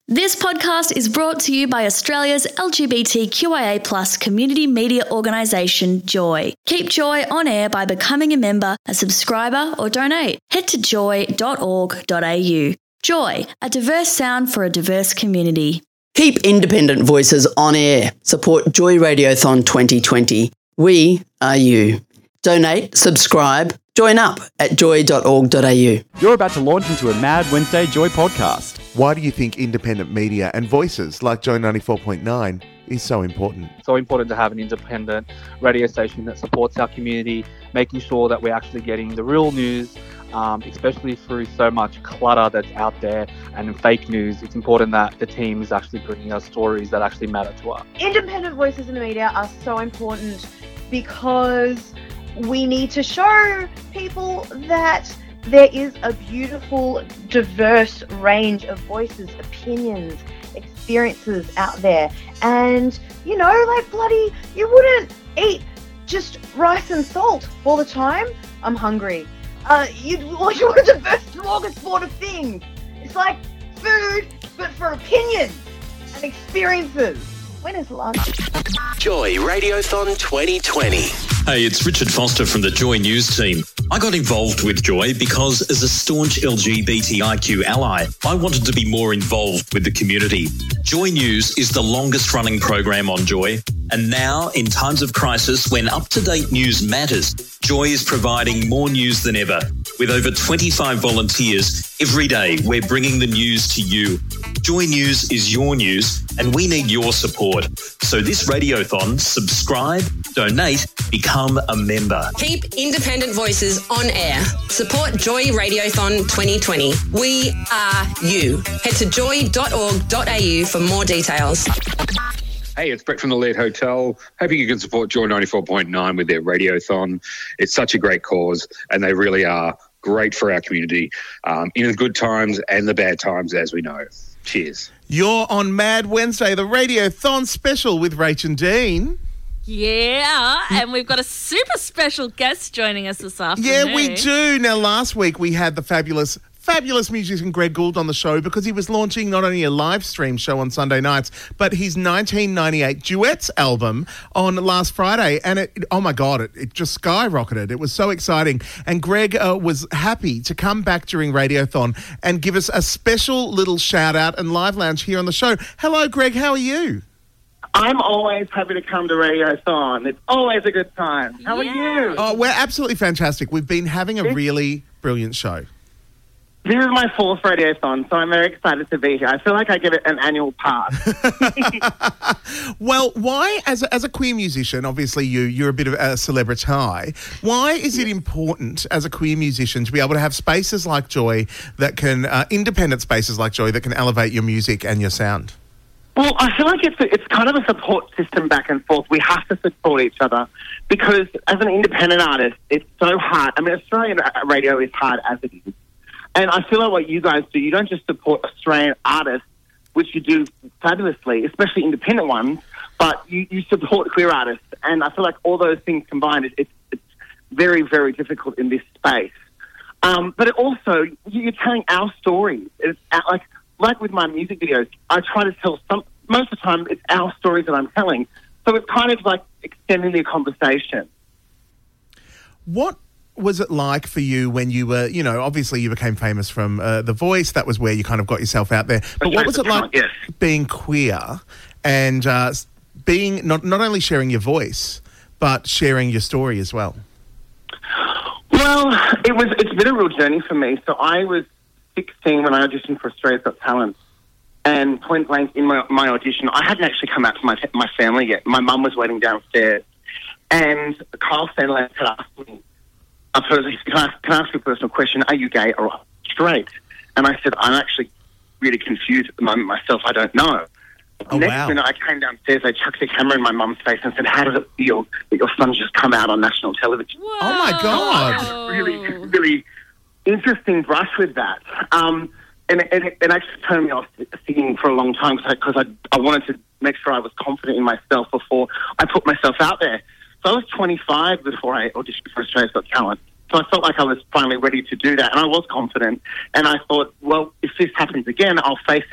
This podcast is brought to you by Australia's LGBTQIA+ community media organisation, Joy. Keep Joy on air by becoming a member, a subscriber or donate. Head to joy.org.au. Joy, a diverse sound for a diverse community. Keep independent voices on air. Support Joy Radiothon 2020. We are you. Donate, subscribe, join up at joy.org.au. You're about to launch into a Mad Wednesday Joy podcast. Why do you think independent media and voices like Joy 94.9 is so important? So important to have an independent radio station that supports our community, making sure that we're actually getting the real news, especially through so much clutter that's out there and fake news. It's important that the team is actually bringing us stories that actually matter to us. Independent voices in the media are so important because we need to show people that there is a beautiful, diverse range of voices, opinions, experiences out there. And, you wouldn't eat just rice and salt all the time. I'm hungry. You want a diverse smorgasbord of things. It's like food, but for opinions and experiences. When is lunch? Joy Radiothon 2020. Hey, it's Richard Foster from the Joy News team. I got involved with Joy because as a staunch LGBTIQ ally, I wanted to be more involved with the community. Joy News is the longest running program on Joy. And now, in times of crisis, when up-to-date news matters, Joy is providing more news than ever. With over 25 volunteers, every day we're bringing the news to you. Joy News is your news, and we need your support. So this radiothon, subscribe, donate, become a member. Keep independent voices on air. Support Joy Radiothon 2020. We are you. Head to joy.org.au for more details. Hey, it's Brett from the Lead Hotel. Hoping you can support Joy 94.9 with their radiothon. It's such a great cause, and they really are great for our community in the good times and the bad times, as we know. Cheers. You're on Mad Wednesday, the Radiothon special with Rach and Dean. Yeah, and we've got a super special guest joining us this afternoon. Yeah, we do. Now, last week we had the fabulous musician Greg Gould on the show because he was launching not only a live stream show on Sunday nights, but his 1998 Duets album on last Friday. And it just skyrocketed. It was so exciting. And Greg was happy to come back during Radiothon and give us a special little shout out and live lounge here on the show. Hello, Greg. How are you? I'm always happy to come to Radiothon. It's always a good time. How are you? Oh, we're absolutely fantastic. We've been having a really brilliant show. This is my fourth Radiothon, so I'm very excited to be here. I feel like I get an annual pass. Well, why, as a queer musician, obviously you're a bit of a celebrity, why is it important as a queer musician to be able to have spaces like Joy that can, independent spaces like Joy that can elevate your music and your sound? Well, I feel like it's kind of a support system back and forth. We have to support each other because as an independent artist, it's so hard. I mean, Australian radio is hard as it is. And I feel like what you guys do, you don't just support Australian artists, which you do fabulously, especially independent ones, but you support queer artists. And I feel like all those things combined, it's very, very difficult in this space. But it also, you're telling our stories. It's like with my music videos, I try to tell most of the time it's our stories that I'm telling. So it's kind of like extending the conversation. What was it like for you when you were, obviously you became famous from The Voice, that was where you kind of got yourself out there. But what was it like being queer and being not only sharing your voice, but sharing your story as well? Well, it's been a real journey for me. So I was 16 when I auditioned for Australia's Got Talent. And point blank in my audition, I hadn't actually come out to my family yet. My mum was waiting downstairs. And Kyle Sandler had asked me, can I ask you a personal question? Are you gay or straight? And I said, I'm actually really confused at the moment myself. I don't know. Next minute, I came downstairs, I chucked a camera in my mum's face and said, how does it feel that your son's just come out on national television? Whoa. Oh, my God. Really, really interesting brush with that. And it actually turned me off singing for a long time because I wanted to make sure I was confident in myself before I put myself out there. So I was 25 before I auditioned for Australia's Got Talent. So I felt like I was finally ready to do that, and I was confident. And I thought, well, if this happens again, I'll face it.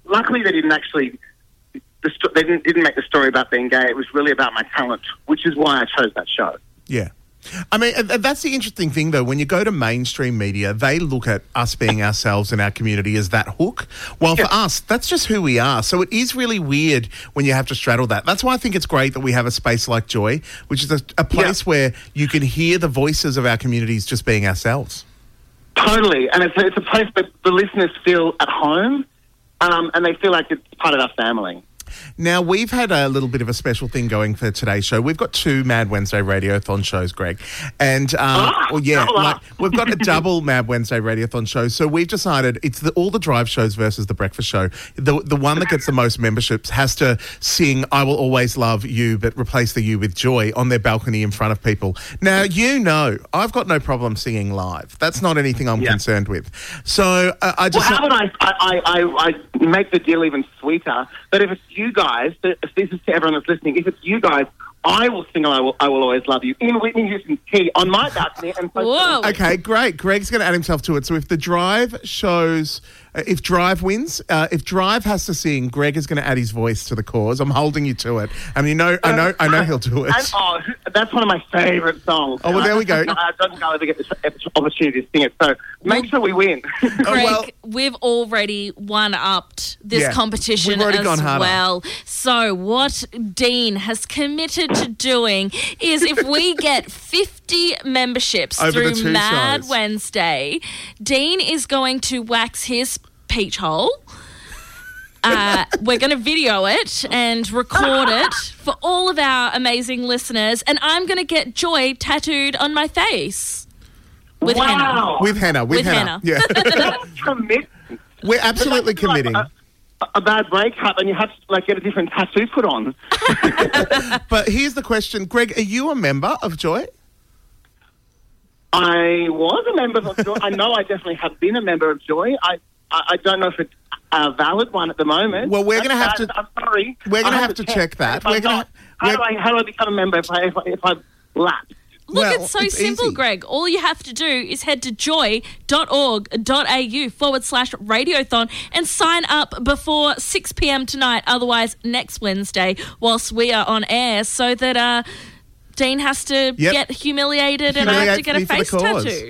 luckily they didn't actually. They didn't make the story about being gay. It was really about my talent, which is why I chose that show. Yeah. I mean, that's the interesting thing, though. When you go to mainstream media, they look at us being ourselves in our community as that hook. While for us, that's just who we are. So it is really weird when you have to straddle that. That's why I think it's great that we have a space like Joy, which is a place where you can hear the voices of our communities just being ourselves. Totally. And it's a place that the listeners feel at home and they feel like it's part of our family. Now, we've had a little bit of a special thing going for today's show. We've got 2 Mad Wednesday Radiothon shows, Greg. And, we've got a double Mad Wednesday Radiothon show. So we've decided it's all the drive shows versus the breakfast show. The one that gets the most memberships has to sing I Will Always Love You, but replace the you with Joy on their balcony in front of people. Now, I've got no problem singing live. That's not anything I'm concerned with. So I just... Well, how about I make the deal even sweeter, that if it's you guys, if this is to everyone that's listening, if it's you guys, I will sing I Will Always Love You in Whitney Houston's key on my balcony. Okay, great. Greg's going to add himself to it. So if the drive shows... if Drive wins, if Drive has to sing, Greg is going to add his voice to the cause. I'm holding you to it. I mean, I know he'll do it. That's one of my favourite songs. Oh, well, there we go. I don't think I'll ever get this opportunity to sing it, so make sure we win. Greg, we've already one-upped this competition we've already gone harder. Well. So what Dean has committed to doing is if we get 50 memberships over through Mad shows. Wednesday, Dean is going to wax his peach hole. We're going to video it and record it for all of our amazing listeners, and I'm going to get Joy tattooed on my face with henna. With henna. Yeah. We're absolutely committing. A bad breakup and you have to get a different tattoo put on. But here's the question, Greg, are you a member of Joy? I was a member of Joy. I know I definitely have been a member of Joy. I don't know if it's a valid one at the moment. Well, we're going to have to... I'm sorry. We're going to have to check that. How do I become a member if I lapse? Look, it's so simple, easy. Greg. All you have to do is head to joy.org.au/radiothon and sign up before 6 p.m. tonight, otherwise next Wednesday, whilst we are on air, so that Dean has to get humiliated and I have to get a face tattoo.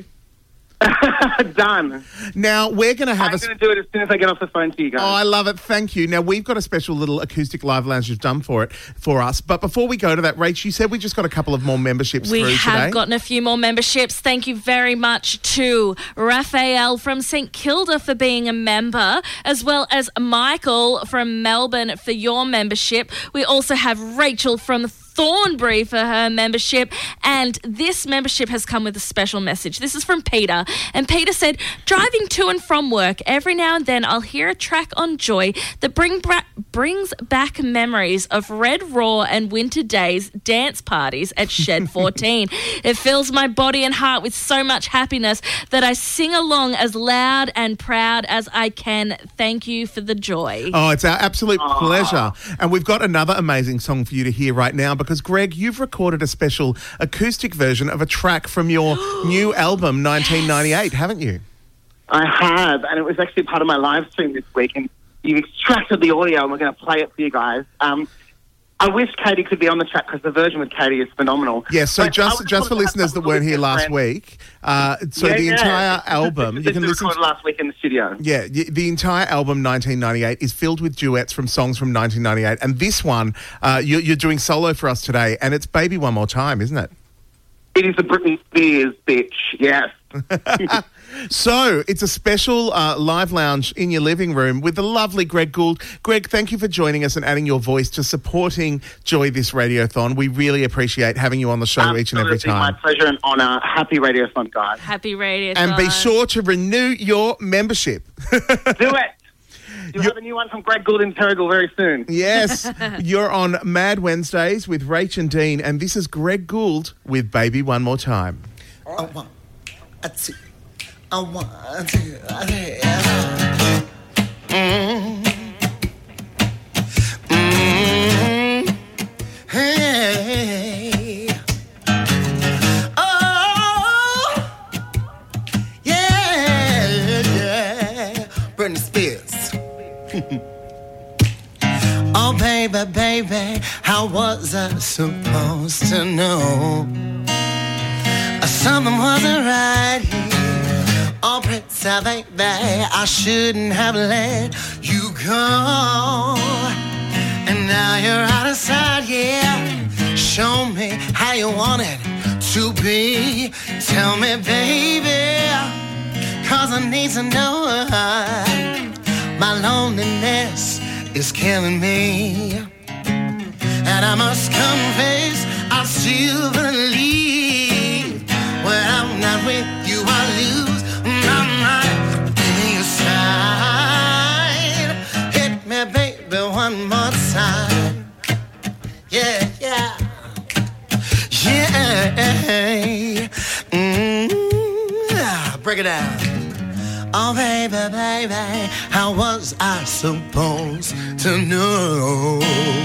Done. Now, we're going to have I'm going to do it as soon as I get off the phone to you guys. Oh, I love it. Thank you. Now, we've got a special little acoustic live lounge you've done for us. But before we go to that, Rach, you said we just got a couple of more memberships through today. We have gotten a few more memberships. Thank you very much to Raphael from St Kilda for being a member, as well as Michael from Melbourne for your membership. We also have Rachel from Thornbury for her membership, and this membership has come with a special message. This is from Peter, and Peter said, driving to and from work, every now and then I'll hear a track on Joy that brings back memories of Red Raw and Winter Days dance parties at Shed 14. It fills my body and heart with so much happiness that I sing along as loud and proud as I can. Thank you for the joy. Oh, it's our absolute pleasure. And we've got another amazing song for you to hear right now, because, Greg, you've recorded a special acoustic version of a track from your new album, 1998, haven't you? I have, and it was actually part of my live stream this week, and you've extracted the audio, and we're going to play it for you guys. I wish Katie could be on the track, because the version with Katie is phenomenal. Yes, so just for listeners that weren't here last week, the entire album... you can listen to last week in the studio. Yeah, the entire album, 1998, is filled with duets from songs from 1998, and this one, you're doing solo for us today, and it's Baby One More Time, isn't it? It is the Britney Spears, bitch, yes. So, it's a special live lounge in your living room with the lovely Greg Gould. Greg, thank you for joining us and adding your voice to supporting Joy This Radiothon. We really appreciate having you on the show each and every time. My pleasure and honour. Happy Radiothon, guys. Happy Radiothon. And be sure to renew your membership. Do it. You'll have a new one from Greg Gould in Terrigal very soon. Yes. You're on Mad Wednesdays with Rach and Dean, and this is Greg Gould with Baby One More Time. I want to, hey. Oh, yeah. Britney Spears. Oh, baby, baby, how was I supposed to know? Something wasn't right here. Oh, pretty baby, I shouldn't have let you go. And now you're out of sight, yeah. Show me how you want it to be. Tell me, baby, 'cause I need to know. My loneliness is killing me. And I must confess, I still believe when I'm not with you, I lose my mind. Give me a sign. Hit me, baby, one more time. Yeah, yeah. Yeah. Break it down. Oh, baby, baby, how was I supposed to know?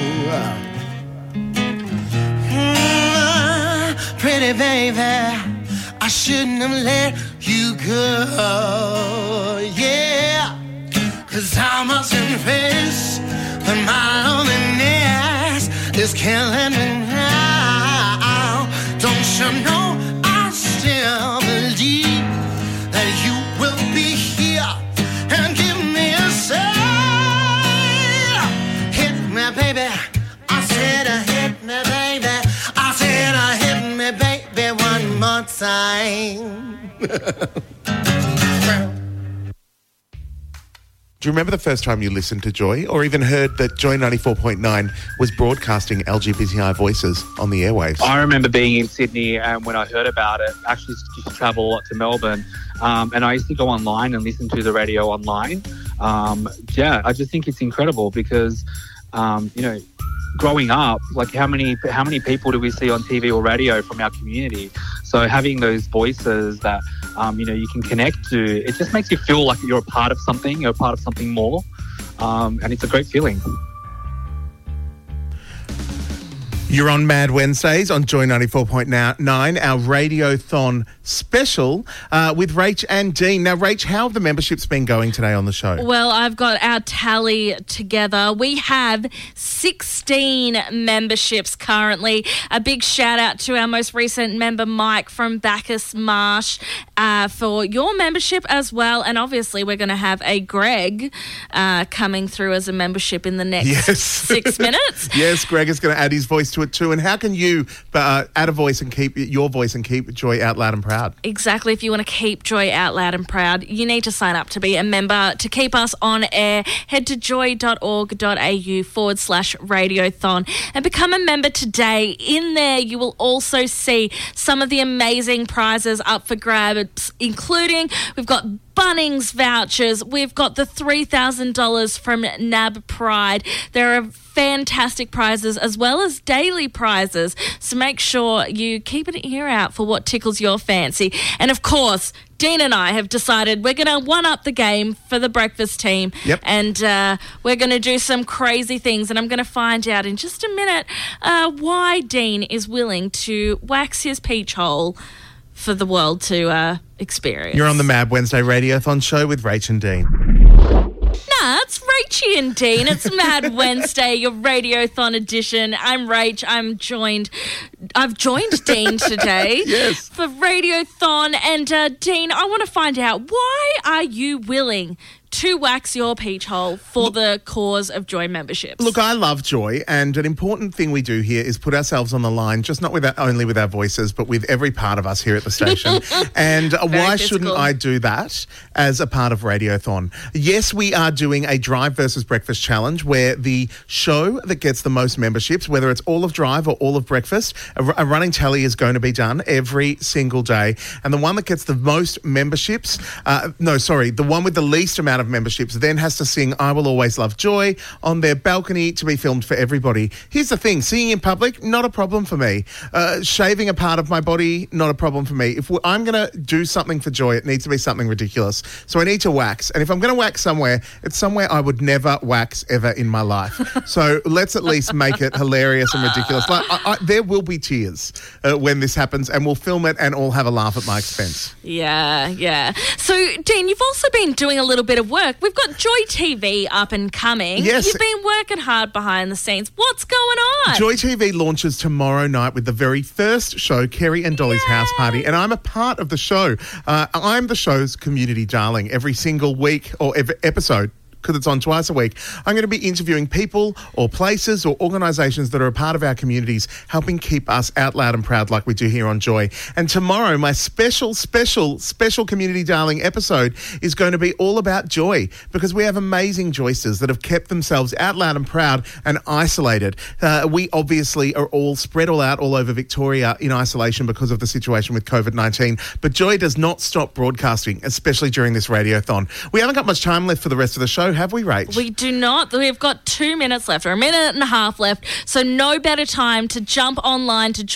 Pretty baby, I shouldn't have let you go. Yeah, 'cause I must confess that my loneliness is killing me now. Don't you know I still believe that you will be here and give me a sign. Hit me, baby. I said, hit me, baby. I said, hit me, baby, one more time. Do you remember the first time you listened to Joy or even heard that Joy 94.9 was broadcasting LGBTI voices on the airwaves? I remember being in Sydney and when I heard about it, I actually used to travel a lot to Melbourne and I used to go online and listen to the radio online. I just think it's incredible because, growing up, like how many people do we see on TV or radio from our community? So having those voices that, you can connect to, it just makes you feel like you're a part of something, you're a part of something more. And it's a great feeling. You're on Mad Wednesdays on Joy 94.9, our Radiothon special with Rach and Dean. Now, Rach, how have the memberships been going today on the show? Well, I've got our tally together. We have 16 memberships currently. A big shout out to our most recent member, Mike from Bacchus Marsh, for your membership as well. And obviously, we're going to have a Greg coming through as a membership in the next 6 minutes. Yes, Greg is going to add his voice to it too. And how can you add a voice and keep your voice and keep Joy out loud and proud? Exactly. If you want to keep Joy out loud and proud, you need to sign up to be a member. To keep us on air, head to joy.org.au/radiothon and become a member today. In there, you will also see some of the amazing prizes up for grabs, including we've got Bunnings vouchers. We've got the $3,000 from NAB Pride. There are fantastic prizes as well as daily prizes. So make sure you keep an ear out for what tickles your fancy. And of course, Dean and I have decided we're going to one-up the game for the breakfast team. Yep. And we're going to do some crazy things. And I'm going to find out in just a minute why Dean is willing to wax his peach hole for the world to experience. You're on the Mad Wednesday Radiothon show with Rach and Dean. Nah, it's Rachie and Dean. It's Mad Wednesday, your Radiothon edition. I'm Rach. I've joined Dean today for Radiothon. And Dean, I want to find out, why are you willing to wax your peach hole for the cause of Joy memberships? Look, I love Joy, and an important thing we do here is put ourselves on the line, just not only with our voices, but with every part of us here at the station. And why shouldn't I do that as a part of Radiothon? Yes, we are doing a Drive versus Breakfast challenge where the show that gets the most memberships, whether it's all of Drive or all of Breakfast, a running tally is going to be done every single day. And the one that gets the most memberships, the one with the least amount of memberships then has to sing I Will Always Love Joy on their balcony to be filmed for everybody. Here's the thing, singing in public, not a problem for me. Shaving a part of my body, not a problem for me. If I'm going to do something for Joy, it needs to be something ridiculous. So I need to wax. And if I'm going to wax somewhere, it's somewhere I would never wax ever in my life. So let's at least make it hilarious and ridiculous. There will be tears when this happens, and we'll film it and all have a laugh at my expense. Yeah. So, Dean, you've also been doing a little bit of work. We've got Joy TV up and coming. Yes. You've been working hard behind the scenes. What's going on? Joy TV launches tomorrow night with the very first show, Kerry and Dolly's House Party, and I'm a part of the show. I'm the show's community darling every single week or every episode, because it's on twice a week. I'm going to be interviewing people or places or organisations that are a part of our communities, helping keep us out loud and proud like we do here on Joy. And tomorrow, my special community darling episode is going to be all about joy, because we have amazing Joycers that have kept themselves out loud and proud and isolated. We obviously are all spread out all over Victoria in isolation because of the situation with COVID-19, but Joy does not stop broadcasting, especially during this radiothon. We haven't got much time left for the rest of the show, have we, Rach? We do not. We've got 2 minutes left, or a minute and a half left, so no better time to jump online to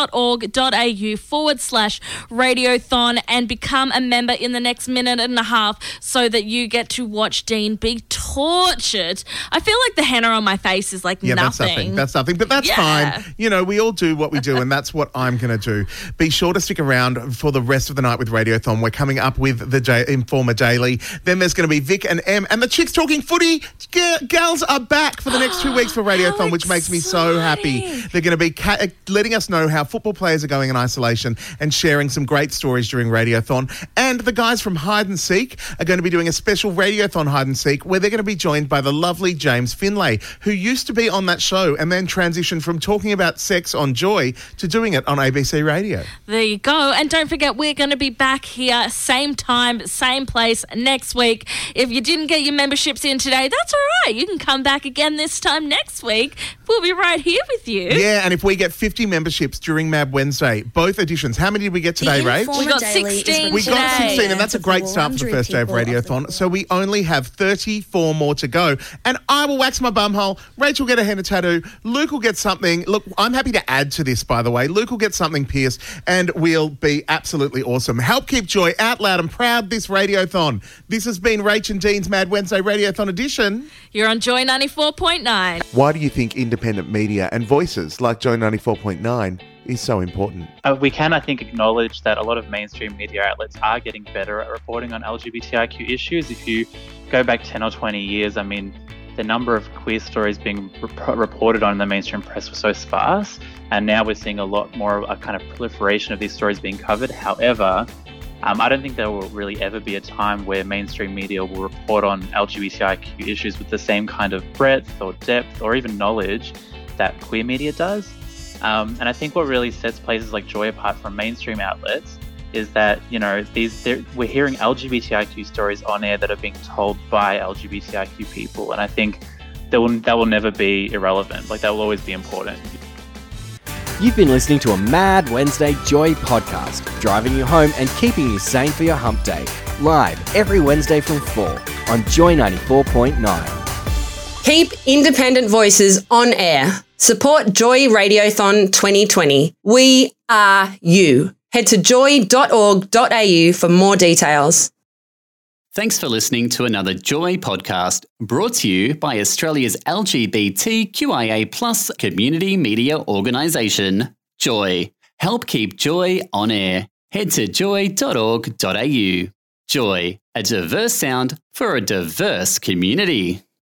joy.org.au/radiothon and become a member in the next minute and a half so that you get to watch Dean be tortured. I feel like the henna on my face is like nothing. That's nothing, but that's fine. You know, we all do what we do, and that's what I'm going to do. Be sure to stick around for the rest of the night with Radiothon. We're coming up with the Informer Daily. Then there's going to be Vic and Em, and the Chicks Talking Footy gals are back for the next 2 weeks for Radiothon, which makes me so happy. They're going to be letting us know how football players are going in isolation and sharing some great stories during Radiothon. And the guys from Hide and Seek are going to be doing a special Radiothon Hide and Seek, where they're going to be joined by the lovely James Finlay, who used to be on that show and then transitioned from talking about sex on Joy to doing it on ABC Radio. There you go. And don't forget, we're going to be back here, same time, same place next week. If you didn't get your membership in today, that's all right. You can come back again this time next week. We'll be right here with you. Yeah, and if we get 50 memberships during Mad Wednesday, both editions, how many did we get today, Rach? We got 16 We got 16, and that's a great start for the first day of Radiothon. So we only have 34 more to go. And I will wax my bumhole. Rach will get a henna tattoo. Luke will get something. Look, I'm happy to add to this, by the way. Luke will get something pierced, and we'll be absolutely awesome. Help keep Joy out loud and proud this Radiothon. This has been Rach and Dean's Mad Wednesday Radiothon edition. You're on Joy 94.9. Why do you think independent media and voices like Joy 94.9 is so important? We can, I think, acknowledge that a lot of mainstream media outlets are getting better at reporting on LGBTIQ issues. If you go back 10 or 20 years, I mean, the number of queer stories being reported on in the mainstream press was so sparse, and now we're seeing a lot more of a kind of proliferation of these stories being covered. However, I don't think there will really ever be a time where mainstream media will report on LGBTIQ issues with the same kind of breadth or depth or even knowledge that queer media does. And I think what really sets places like Joy apart from mainstream outlets is that, you know, we're hearing LGBTIQ stories on air that are being told by LGBTIQ people. And I think that will never be irrelevant. Like, that will always be important. You've been listening to a Mad Wednesday Joy podcast, driving you home and keeping you sane for your hump day. Live every Wednesday from 4 on Joy 94.9. Keep independent voices on air. Support Joy Radiothon 2020. We are you. Head to joy.org.au for more details. Thanks for listening to another Joy podcast, brought to you by Australia's LGBTQIA+ community media organisation, Joy. Help keep Joy on air. Head to joy.org.au. Joy, a diverse sound for a diverse community.